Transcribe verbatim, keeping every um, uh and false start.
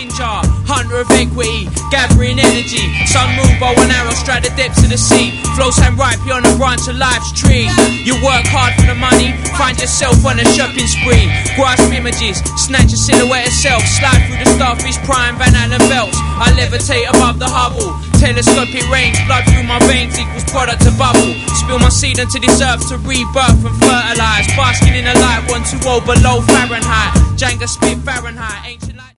ninja, hunter of equity, gathering energy. Sun move by one arrow, strike the depths of the sea. Flow stand ripe, you're on the branch of life's tree. You work hard for the money, find yourself on a shopping spree. Grasp images, snatch a silhouette of self. Slide through the starfish prime, Van Allen belts. I levitate above the Hubble. Telescopic range, blood through my veins equals product of bubble. Spill my seed into this earth to rebirth and fertilise. Basking in the light, one too old below Fahrenheit. Jenga spit Fahrenheit, ancient light.